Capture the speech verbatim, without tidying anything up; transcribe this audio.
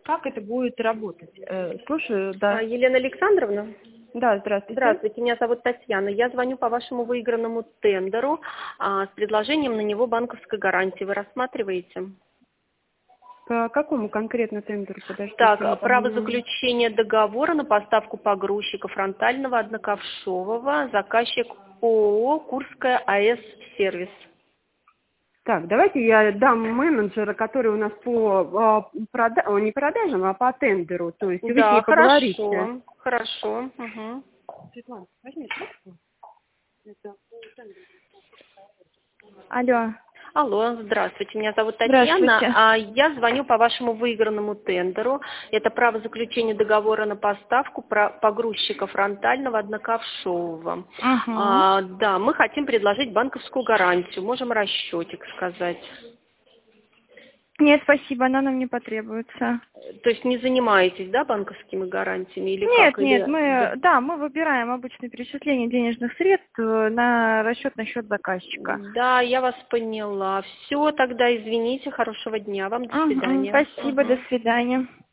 как это будет работать? Э, слушаю, А, да. Елена Александровна? Да, здравствуйте. Здравствуйте, меня зовут Татьяна. Я звоню по вашему выигранному тендеру а, с предложением на него банковской гарантии. Вы рассматриваете? По какому конкретно тендеру, подождите, не Так, право понимаю. заключения договора на поставку погрузчика фронтального одноковшового, заказчик ООО «Курская АЭС Сервис». Так, давайте я дам менеджера, который у нас по а, прода... о, не продажам, а по тендеру. То есть вы с Да, ней поговорите. хорошо, хорошо. Угу. Светлана, возьми трубку. Это по тендеру. Алло, Алло, здравствуйте, меня зовут Татьяна. здравствуйте. А я звоню по вашему выигранному тендеру. Это право заключения договора на поставку про- погрузчика фронтального одноковшового. Угу. А, да, мы хотим предложить банковскую гарантию. Можем расчетик сказать. Нет, спасибо, она нам не потребуется. То есть не занимаетесь, да, банковскими гарантиями или Нет, как? нет, Или... мы, Да. да, мы выбираем обычное перечисление денежных средств э, на расчет на счет заказчика. Да, я вас поняла. Все, тогда извините, хорошего дня вам, до Угу, свидания. спасибо, до Мгм. свидания.